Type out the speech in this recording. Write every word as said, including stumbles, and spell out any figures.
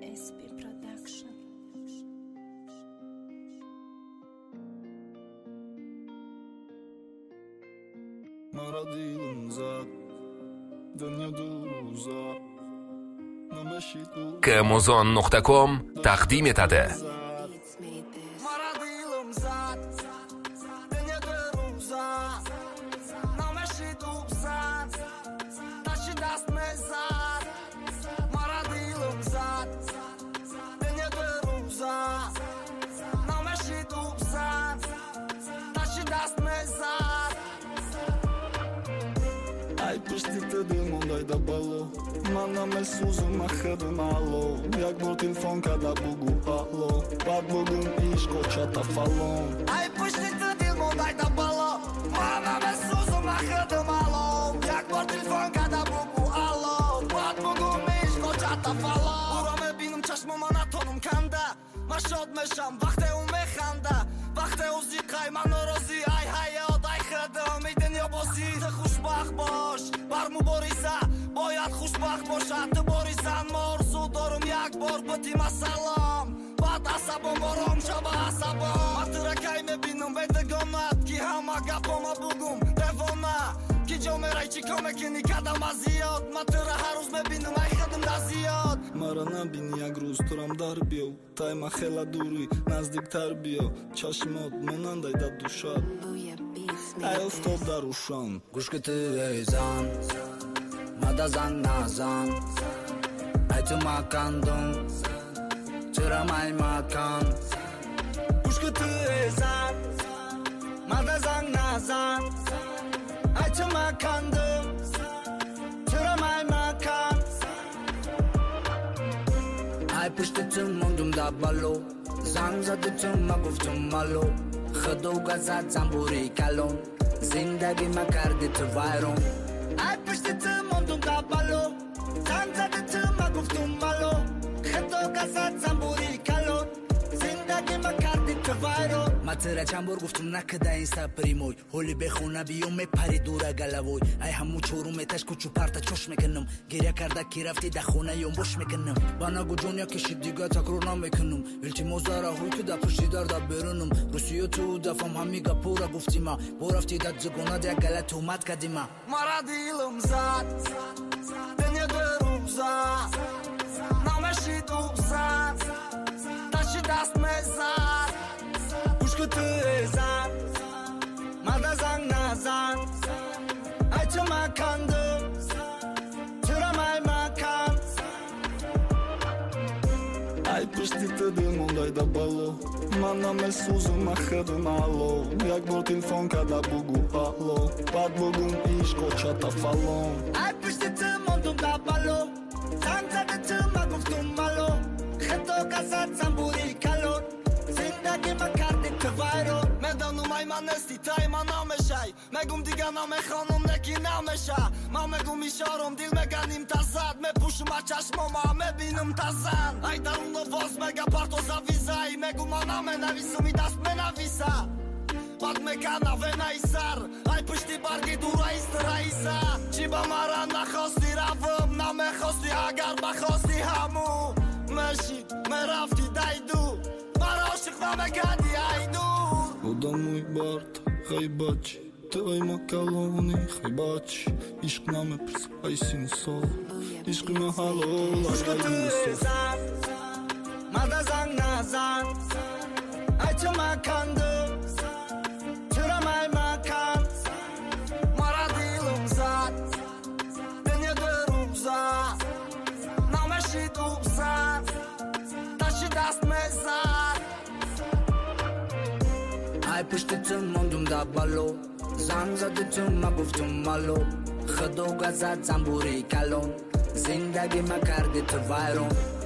ес пи Production. Мара дилм зад, дунё дур узак. Camozon nuqta com taqdim etadi. Ай пуштите дил мондай да бало. Манам е сузу махадым ало. Як бор телефон када бугу ало. Бад бугум иш кочата фалон. Ай пуштите дил мондай да бало. Манам е сузу махадым ало. Як бор телефон када бугу ало. Бад бугум иш кочата фалон. Ураме бинум чашмам анатонум канда. Машод мешам вақте у механда. Вақте у зиқай ман норози. Ай ҳаёт ай хадам ин дунё бози. Ты хушбахт бош бар мубориза. Бояд хушбахт бошад ты боризан. Мо орзу дорум як бор битима салом. Баъд асабом ором шава асабом. Ман тиракай мебинам бедагонат. Ки ҳама гапома бугум девона. Ки ҷо мерай чӣ кор мекунӣ кадама зиёд. Ман тира ҳар рӯз мебинам ай хадам да зиёд. Мара набини як рӯз турам дар биё. Тайма хела дурӣ наздиктар биё. Чашмот монандай да душад. Ай офтоб дар рӯшон. Гӯшки ту эзан мада занг назан. Ай ту макандум чора май макан. Гӯшки ту эзан мада занг назан. Ай ту макандум чора май макан. Ай пушти ту мондум да бало. Занг зади ту ма гуфтум мало. Худо газад замбури калон. Зиндаги ма карди ту вайрон. Ай пушти ту мондум да бало. Занг зади ту ма гуфтум мало. Худо газад замбури калон. Зиндаги ма карди ту вайрон. ма тира чанд бор гуфтум накида ин сапри мой. ҳоли бехона биё мепари дура галавой. ай ҳаму чорум меташ кучу парта чош мекунам. гиря карда ки рафти да хона ём бош мекунам. ба нагу ҷон якиши дига такрор намекунам. илтимос зараҳои ки да пушти дар да берунам. русиё ту дафам ҳами гапора гуфтима. бо рафти да зугонат як галат тӯҳмат кадима. мара дилам зад дунё дурум зад. намешид убзад таши даст мезад. Гӯшки ту эзан мада занг назан. ай чӣ макандум чора май макан. Ай пуштите дил мондай да бало. Манам е сузу махадым ало. Як бор телефон када бугу ало. Бад бугум иш кочата фалон. Ай пушти ту мондум да бало. Занг зади ту ма гуфтум мало. хето газад замбури калон. Зиндаги ма карди ту вайрон. медонум ай ман нести тай ман намешай. мегум дига намехонам неки намеша. ман мегум ишорам дил меганим тазад. мепушум аз чашмома мебинам тазан. ай дарун овоз мега парто завизай. мегум ман наменависам и даст менависа. бад мекана венаи сар. ай пушти барги дура истраиса. чӣ ба мара нахости равм намехости агар бахости ҳаму. мешид мерафти дайду мара ошиқ намекарди айдур. Одамой бард хайбач. Твой макалони хайбач. Ишқ намепрс ай синсол. Ишқи ма ҳалол Гӯшки ту эзан мада занг назан. ай чӣ макандум чора май макан. мара дилам зад дунё дурум зад. намешид убзад таши даст мезад. ай пушти ту мондум да бало. занг зади ту ма гуфтум мало. худо газад замбури калон. зиндаги ма карди ту вайрон.